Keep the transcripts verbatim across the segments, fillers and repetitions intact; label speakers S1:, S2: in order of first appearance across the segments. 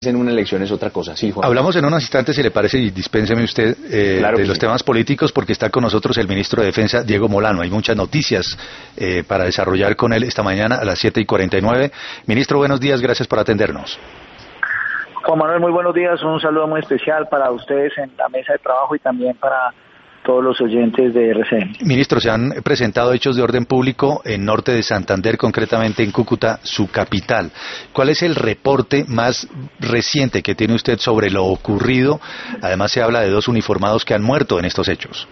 S1: en una elección es otra cosa. Sí, Juan.
S2: Hablamos en unos instantes, si le parece, y dispénseme usted, eh,
S1: claro
S2: de los
S1: sí.
S2: temas políticos, porque está con nosotros el ministro de Defensa, Diego Molano. Hay muchas noticias eh, para desarrollar con él esta mañana a las siete y cuarenta y nueve. Ministro, buenos días, gracias por atendernos.
S3: Juan Manuel, muy buenos días, un saludo muy especial para ustedes en la mesa de trabajo y también para todos los oyentes de R C N.
S2: Ministro, se han presentado hechos de orden público en norte de Santander, concretamente en Cúcuta, su capital. ¿Cuál es el reporte más reciente que tiene usted sobre lo ocurrido? Además se habla de dos uniformados que han muerto en estos hechos.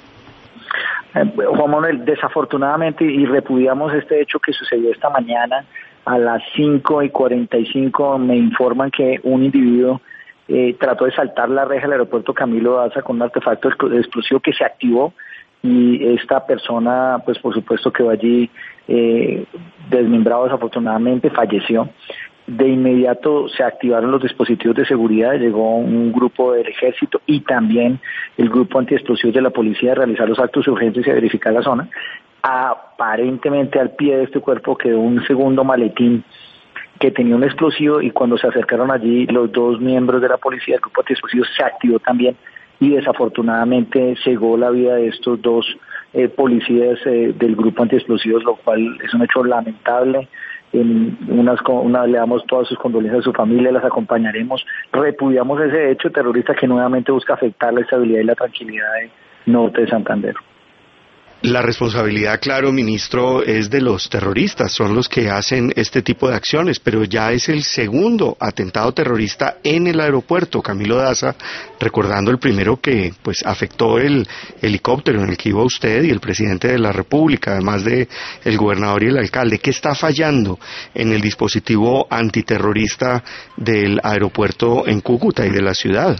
S3: Eh, Juan Manuel, desafortunadamente, y repudiamos este hecho que sucedió esta mañana, a las cinco y cuarenta y cinco me informan que un individuo Eh, trató de saltar la reja del aeropuerto Camilo Daza con un artefacto explosivo que se activó y esta persona, pues por supuesto quedó allí eh, desmembrado, desafortunadamente falleció. De inmediato se activaron los dispositivos de seguridad, llegó un grupo del ejército y también el grupo antiexplosivos de la policía a realizar los actos urgentes y a verificar la zona. Aparentemente al pie de este cuerpo quedó un segundo maletín que tenía un explosivo y cuando se acercaron allí los dos miembros de la policía del grupo antiexplosivos se activó también y desafortunadamente cegó la vida de estos dos eh, policías eh, del grupo antiexplosivos, lo cual es un hecho lamentable. En unas, una, le damos todas sus condolencias a su familia, las acompañaremos, repudiamos ese hecho terrorista que nuevamente busca afectar la estabilidad y la tranquilidad de norte de Santander.
S4: La responsabilidad, claro, ministro, es de los terroristas, son los que hacen este tipo de acciones, pero ya es el segundo atentado terrorista en el aeropuerto Camilo Daza, recordando el primero que pues afectó el helicóptero en el que iba usted y el presidente de la República, además de el gobernador y el alcalde. ¿Qué está fallando en el dispositivo antiterrorista del aeropuerto en Cúcuta y de la ciudad?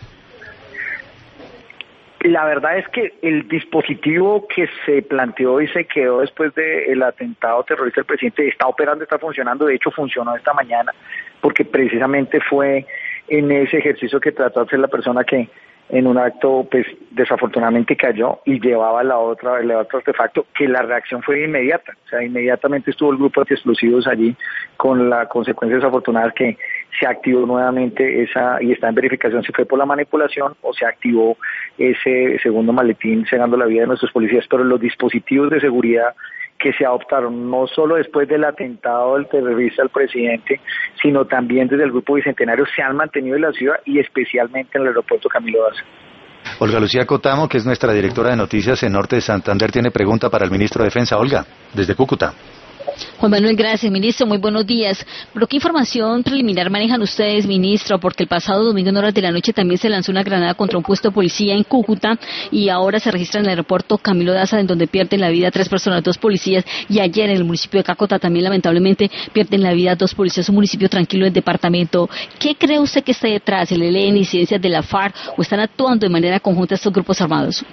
S3: La verdad es que el dispositivo que se planteó y se quedó después del atentado terrorista del presidente está operando, está funcionando, de hecho funcionó esta mañana, porque precisamente fue en ese ejercicio que trató de hacer la persona que en un acto pues desafortunadamente cayó y llevaba la otra, el otro artefacto, que la reacción fue inmediata, o sea, inmediatamente estuvo el grupo de explosivos allí con la consecuencia desafortunada que se activó nuevamente esa y está en verificación si fue por la manipulación o se activó ese segundo maletín cegando la vida de nuestros policías, pero los dispositivos de seguridad que se adoptaron no solo después del atentado del terrorista al presidente, sino también desde el Grupo Bicentenario se han mantenido en la ciudad y especialmente en el aeropuerto Camilo Daza.
S2: Olga Lucía Cotamo, que es nuestra directora de noticias en Norte de Santander, tiene pregunta para el ministro de Defensa. Olga, desde Cúcuta.
S5: Juan Manuel, gracias, ministro. Muy buenos días. ¿Pero qué información preliminar manejan ustedes, ministro? Porque el pasado domingo en horas de la noche también se lanzó una granada contra un puesto de policía en Cúcuta y ahora se registra en el aeropuerto Camilo Daza, en donde pierden la vida tres personas, dos policías, y ayer en el municipio de Cácota también lamentablemente pierden la vida dos policías, un municipio tranquilo del departamento. ¿Qué cree usted que está detrás? ¿El E L N, incidencias de la FARC o están actuando de manera conjunta estos grupos armados?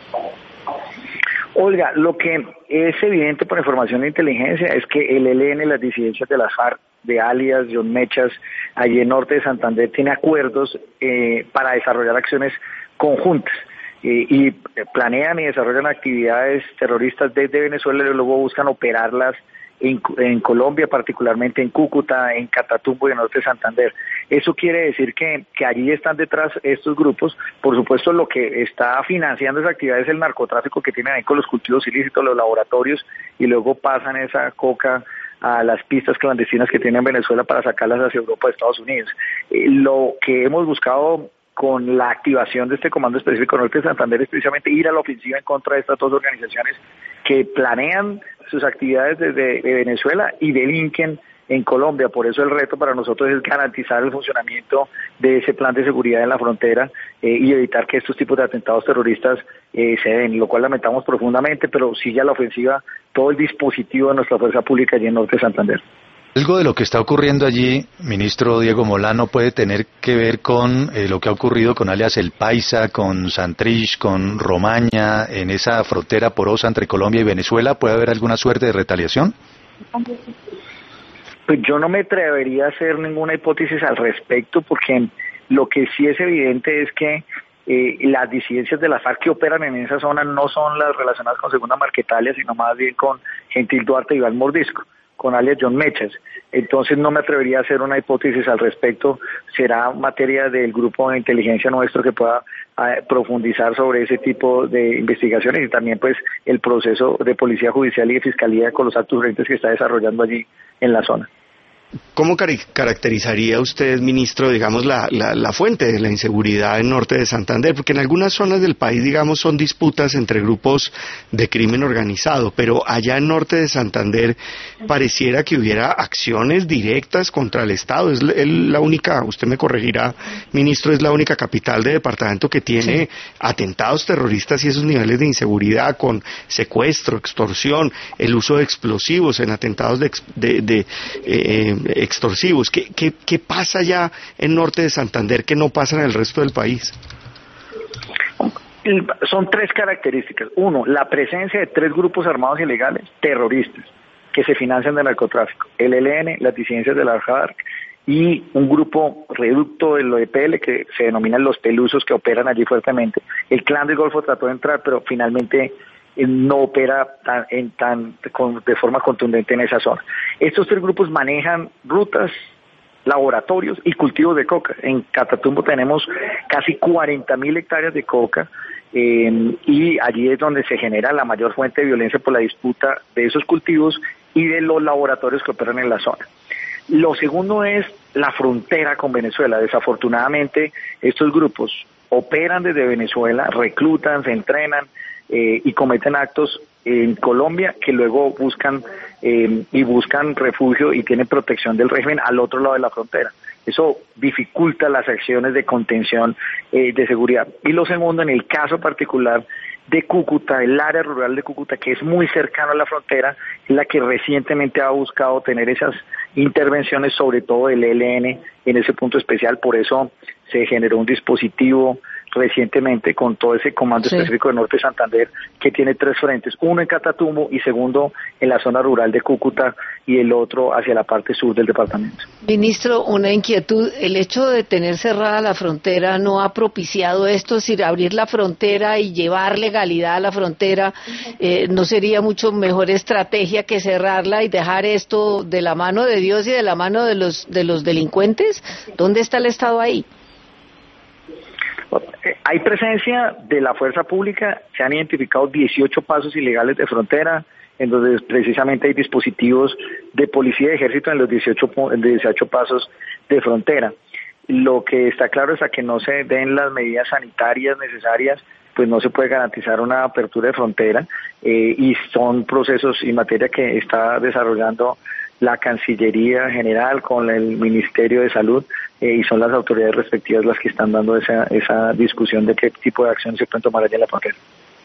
S3: Olga, lo que es evidente por información de inteligencia es que el E L N, las disidencias de las FARC, de alias, John Mechas, allí en norte de Santander, tiene acuerdos eh, para desarrollar acciones conjuntas eh, y planean y desarrollan actividades terroristas desde Venezuela y luego buscan operarlas en, en Colombia, particularmente en Cúcuta, en Catatumbo y en norte de Santander. Eso quiere decir que, que allí están detrás estos grupos. Por supuesto, lo que está financiando esa actividad es el narcotráfico que tienen ahí con los cultivos ilícitos, los laboratorios, y luego pasan esa coca a las pistas clandestinas que tienen en Venezuela para sacarlas hacia Europa, Estados Unidos. Eh, lo que hemos buscado con la activación de este Comando Específico Norte de Santander es precisamente ir a la ofensiva en contra de estas dos organizaciones que planean sus actividades desde Venezuela y delinquen en Colombia. Por eso el reto para nosotros es garantizar el funcionamiento de ese plan de seguridad en la frontera eh, y evitar que estos tipos de atentados terroristas eh, se den, lo cual lamentamos profundamente, pero sigue a la ofensiva todo el dispositivo de nuestra fuerza pública allí en norte de Santander.
S2: Algo de lo que está ocurriendo allí, ministro Diego Molano, puede tener que ver con eh, lo que ha ocurrido con alias El Paisa, con Santrich, con Romaña, en esa frontera porosa entre Colombia y Venezuela. ¿Puede haber alguna suerte de retaliación?
S3: Pues yo no me atrevería a hacer ninguna hipótesis al respecto, porque lo que sí es evidente es que eh, las disidencias de la FARC que operan en esa zona no son las relacionadas con Segunda Marquetalia, sino más bien con Gentil Duarte y Iván Mordisco, con alias John Mechas. Entonces no me atrevería a hacer una hipótesis al respecto. Será materia del grupo de inteligencia nuestro que pueda eh, profundizar sobre ese tipo de investigaciones y también pues el proceso de policía judicial y de fiscalía con los actos urgentes que está desarrollando allí en la zona.
S4: ¿Cómo caracterizaría usted, ministro, digamos, la, la, la fuente de la inseguridad en norte de Santander? Porque en algunas zonas del país, digamos, son disputas entre grupos de crimen organizado, pero allá en norte de Santander pareciera que hubiera acciones directas contra el Estado. Es la única, usted me corregirá, ministro, es la única capital de departamento que tiene sí. atentados terroristas y esos niveles de inseguridad con secuestro, extorsión, el uso de explosivos en atentados de... de, de eh, extorsivos. ¿Qué, qué, ¿Qué pasa ya en norte de Santander que no pasa en el resto del país?
S3: Son tres características. Uno, la presencia de tres grupos armados ilegales terroristas que se financian del narcotráfico. El E L N, las disidencias de la FARC y un grupo reducto del O E P L que se denominan los pelusos que operan allí fuertemente. El Clan del Golfo trató de entrar, pero finalmente no opera tan, en tan, con, de forma contundente en esa zona. Estos tres grupos manejan rutas, laboratorios y cultivos de coca. En Catatumbo tenemos casi cuarenta mil hectáreas de coca eh, y allí es donde se genera la mayor fuente de violencia por la disputa de esos cultivos y de los laboratorios que operan en la zona. Lo segundo es la frontera con Venezuela. Desafortunadamente, estos grupos operan desde Venezuela, reclutan, se entrenan, Eh, y cometen actos en Colombia que luego buscan eh, y buscan refugio y tienen protección del régimen al otro lado de la frontera. Eso dificulta las acciones de contención eh, de seguridad. Y lo segundo, en el caso particular de Cúcuta, el área rural de Cúcuta, que es muy cercano a la frontera, es la que recientemente ha buscado tener esas intervenciones, sobre todo el E L N en ese punto especial. Por eso se generó un dispositivo recientemente con todo ese comando sí. específico de Norte de Santander que tiene tres frentes, uno en Catatumbo y segundo en la zona rural de Cúcuta y el otro hacia la parte sur del departamento.
S6: Ministro, una inquietud, el hecho de tener cerrada la frontera no ha propiciado esto, es decir, abrir la frontera y llevar legalidad a la frontera, eh, ¿no sería mucho mejor estrategia que cerrarla y dejar esto de la mano de Dios y de la mano de los de los delincuentes? ¿Dónde está el Estado ahí?
S3: Hay presencia de la fuerza pública, se han identificado dieciocho pasos ilegales de frontera, en donde precisamente hay dispositivos de policía y de ejército en los dieciocho, dieciocho pasos de frontera. Lo que está claro es a que no se den las medidas sanitarias necesarias, pues no se puede garantizar una apertura de frontera, eh, y son procesos y materia que está desarrollando la Cancillería General con el Ministerio de Salud, eh, y son las autoridades respectivas las que están dando esa, esa discusión de qué tipo de acciones se pueden tomar allá en la frontera.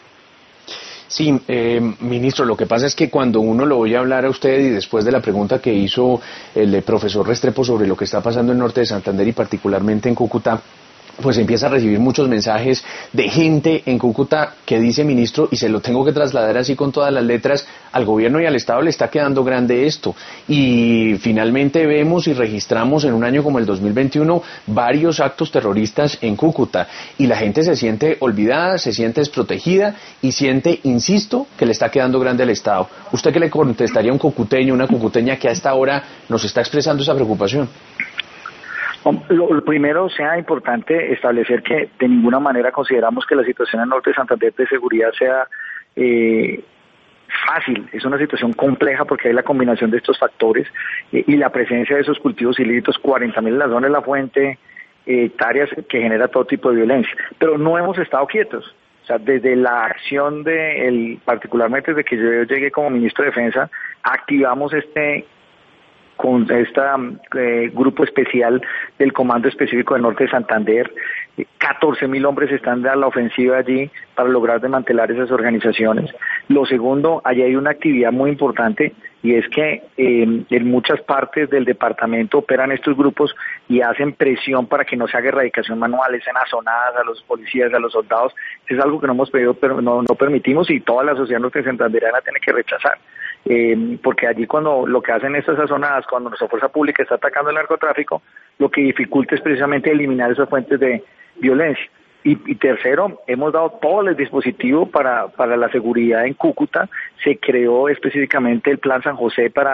S1: Sí, eh, ministro, lo que pasa es que cuando uno lo oye hablar a usted y después de la pregunta que hizo el profesor Restrepo sobre lo que está pasando en norte de Santander y particularmente en Cúcuta, pues empieza a recibir muchos mensajes de gente en Cúcuta que dice, ministro, y se lo tengo que trasladar así con todas las letras, al gobierno y al Estado le está quedando grande esto. Y finalmente vemos y registramos en un año como el dos mil veintiuno varios actos terroristas en Cúcuta. Y la gente se siente olvidada, se siente desprotegida y siente, insisto, que le está quedando grande al Estado. ¿Usted qué le contestaría a un cucuteño, una cucuteña que a esta hora nos está expresando esa preocupación?
S3: Lo, lo primero, sea importante establecer que de ninguna manera consideramos que la situación en norte de Santander de seguridad sea eh, fácil. Es una situación compleja porque hay la combinación de estos factores eh, y la presencia de esos cultivos ilícitos, cuarenta mil en la zona de la fuente, eh, hectáreas que genera todo tipo de violencia. Pero no hemos estado quietos. O sea, desde la acción de, el, particularmente desde que yo llegué como ministro de Defensa, activamos este con este eh, grupo especial del Comando Específico del Norte de Santander. catorce mil hombres están a la ofensiva allí para lograr desmantelar esas organizaciones. Lo segundo, allí hay una actividad muy importante y es que eh, en muchas partes del departamento operan estos grupos y hacen presión para que no se haga erradicación manual, es en azonadas a los policías, a los soldados. Es algo que no hemos pedido, pero no, no permitimos y toda la sociedad norte santandereana tiene que rechazar. Eh, porque allí cuando lo que hacen estas azonadas, cuando nuestra fuerza pública está atacando el narcotráfico, lo que dificulta es precisamente eliminar esas fuentes de violencia. Y, y tercero, hemos dado todo el dispositivo para, para la seguridad en Cúcuta. Se creó específicamente el Plan San José para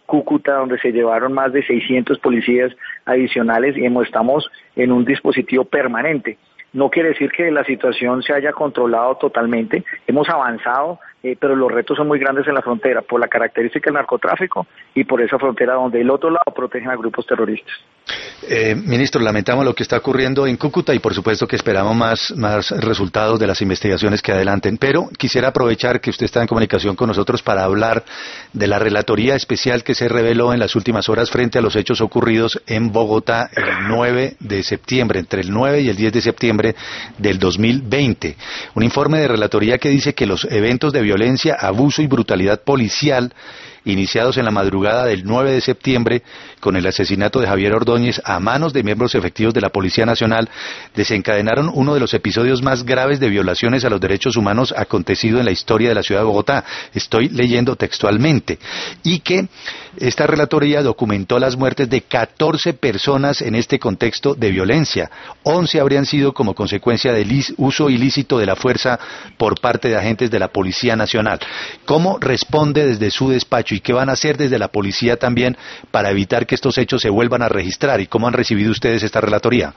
S3: Cúcuta, donde se llevaron más de seiscientos policías adicionales y estamos en un dispositivo permanente. No quiere decir que la situación se haya controlado totalmente, hemos avanzado, eh, pero los retos son muy grandes en la frontera, por la característica del narcotráfico y por esa frontera donde el otro lado protegen a grupos terroristas.
S2: Eh, ministro, lamentamos lo que está ocurriendo en Cúcuta y por supuesto que esperamos más, más resultados de las investigaciones que adelanten, pero quisiera aprovechar que usted está en comunicación con nosotros para hablar de la relatoría especial que se reveló en las últimas horas frente a los hechos ocurridos en Bogotá el nueve de septiembre, entre el nueve y el diez de septiembre del dos mil veinte. Un informe de relatoría que dice que los eventos de violencia, abuso y brutalidad policial iniciados en la madrugada del nueve de septiembre con el asesinato de Javier Ordóñez a manos de miembros efectivos de la Policía Nacional desencadenaron uno de los episodios más graves de violaciones a los derechos humanos acontecido en la historia de la ciudad de Bogotá. Estoy leyendo textualmente. Y que esta relatoría documentó las muertes de catorce personas en este contexto de violencia. once habrían sido como consecuencia del uso ilícito de la fuerza por parte de agentes de la Policía Nacional. ¿Cómo responde desde su despacho y qué van a hacer desde la policía también para evitar que estos hechos se vuelvan a registrar? ¿Y cómo han recibido ustedes esta relatoría?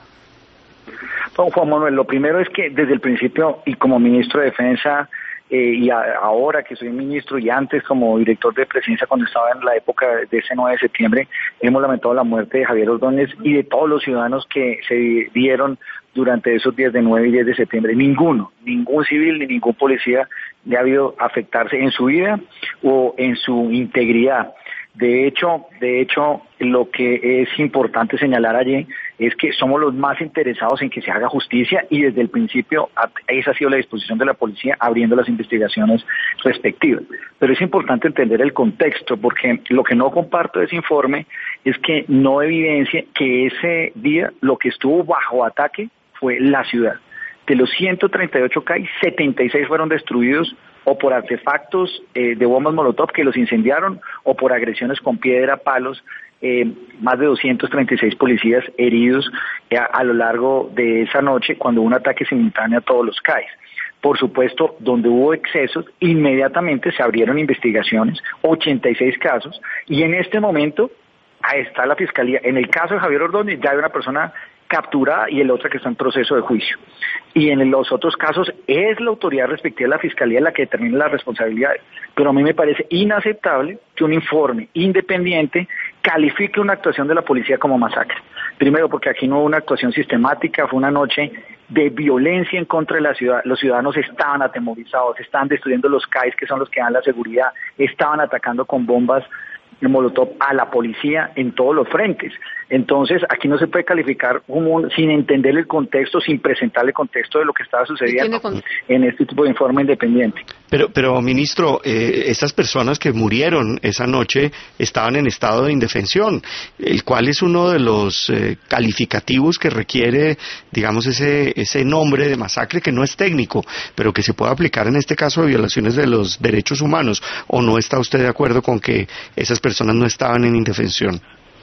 S3: Don Juan Manuel, lo primero es que desde el principio y como ministro de Defensa eh, y a, ahora que soy ministro y antes como director de presidencia cuando estaba en la época de ese nueve de septiembre, hemos lamentado la muerte de Javier Ordóñez y de todos los ciudadanos que se dieron durante esos días de nueve y diez de septiembre. Ninguno, ningún civil ni ningún policía le ha habido afectarse en su vida o en su integridad. De hecho, de hecho, lo que es importante señalar allí es que somos los más interesados en que se haga justicia y desde el principio esa ha sido la disposición de la policía abriendo las investigaciones respectivas. Pero es importante entender el contexto porque lo que no comparto de ese informe es que no evidencia que ese día lo que estuvo bajo ataque fue la ciudad. De los ciento treinta y ocho C A I, setenta y seis fueron destruidos o por artefactos eh, de bombas molotov que los incendiaron o por agresiones con piedra, palos, eh, más de doscientos treinta y seis policías heridos eh, a, a lo largo de esa noche cuando hubo un ataque simultáneo a todos los C A Is. Por supuesto, donde hubo excesos, inmediatamente se abrieron investigaciones, ochenta y seis casos, y en este momento ahí está la Fiscalía. En el caso de Javier Ordóñez ya hay una persona capturada y el otro que está en proceso de juicio. Y en los otros casos es la autoridad respectiva de la Fiscalía la que determina las responsabilidades. Pero a mí me parece inaceptable que un informe independiente califique una actuación de la policía como masacre. Primero, porque aquí no hubo una actuación sistemática, fue una noche de violencia en contra de la ciudad. Los ciudadanos estaban atemorizados, estaban destruyendo los C A Is, que son los que dan la seguridad, estaban atacando con bombas de molotov a la policía en todos los frentes. Entonces, aquí no se puede calificar como, sin entender el contexto, sin presentar el contexto de lo que estaba sucediendo en este tipo de informe independiente.
S4: Pero, pero ministro, eh, estas personas que murieron esa noche estaban en estado de indefensión, el cual es uno de los eh, calificativos que requiere, digamos, ese, ese nombre de masacre que no es técnico, pero que se puede aplicar en este caso de violaciones de los derechos humanos. ¿O no está usted de acuerdo con que esas personas no estaban en indefensión?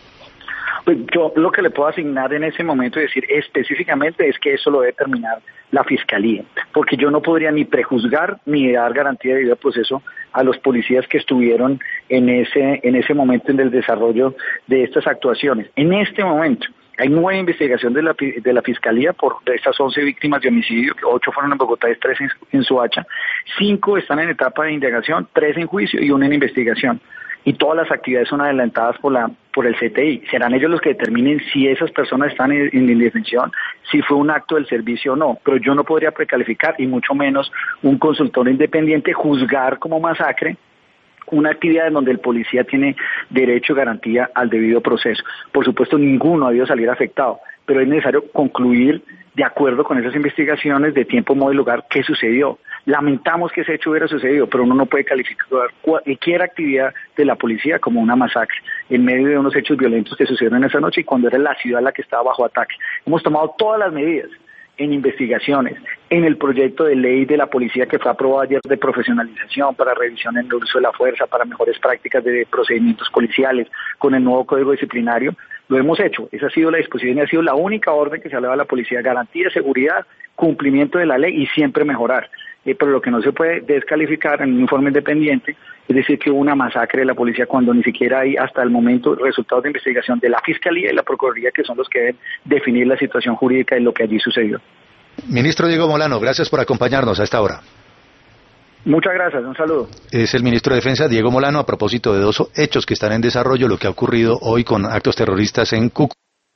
S3: Pues yo lo que le puedo asignar en ese momento y decir específicamente es que eso lo debe determinar la Fiscalía, porque yo no podría ni prejuzgar ni dar garantía de debido proceso a los policías que estuvieron en ese en ese momento en el desarrollo de estas actuaciones. En este momento hay nueva investigación de la de la Fiscalía por estas once víctimas de homicidio, que ocho fueron en Bogotá y tres en, en Soacha, cinco están en etapa de indagación, tres en juicio y una en investigación. Y todas las actividades son adelantadas por la por el C T I. Serán ellos los que determinen si esas personas están en, en indefensión, si fue un acto del servicio o no. Pero yo no podría precalificar, y mucho menos un consultor independiente, juzgar como masacre una actividad en donde el policía tiene derecho y garantía al debido proceso. Por supuesto, ninguno ha debido salir afectado, pero es necesario concluir de acuerdo con esas investigaciones de tiempo, modo y lugar qué sucedió. Lamentamos que ese hecho hubiera sucedido, pero uno no puede calificar cualquier actividad de la policía como una masacre en medio de unos hechos violentos que sucedieron esa noche y cuando era la ciudad la que estaba bajo ataque. Hemos tomado todas las medidas en investigaciones, en el proyecto de ley de la policía que fue aprobado ayer de profesionalización para revisión en el uso de la fuerza, para mejores prácticas de procedimientos policiales, con el nuevo código disciplinario. Lo hemos hecho, esa ha sido la disposición y ha sido la única orden que se ha dado a la policía: garantía de seguridad, cumplimiento de la ley y siempre mejorar. eh, pero lo que no se puede descalificar en un informe independiente es decir que hubo una masacre de la policía cuando ni siquiera hay hasta el momento resultados de investigación de la Fiscalía y la Procuraduría, que son los que deben definir la situación jurídica de lo que allí sucedió.
S2: Ministro Diego Molano, gracias por acompañarnos a esta hora.
S3: Muchas gracias, un saludo.
S2: Es el ministro de Defensa, Diego Molano, a propósito de dos hechos que están en desarrollo, lo que ha ocurrido hoy con actos terroristas en Cúcuta.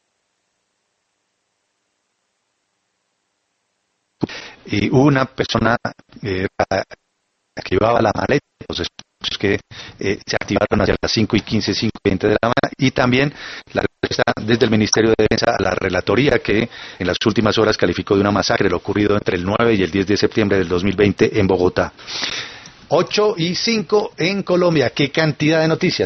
S2: Y una persona eh, que llevaba la maleta, entonces que eh, se activaron hacia las cinco y quince, cinco y veinte de la mañana, y también la respuesta desde el Ministerio de Defensa a la relatoría que en las últimas horas calificó de una masacre lo ocurrido entre el nueve y el diez de septiembre del dos mil veinte en Bogotá. ocho y cinco en Colombia. ¿Qué cantidad de noticias?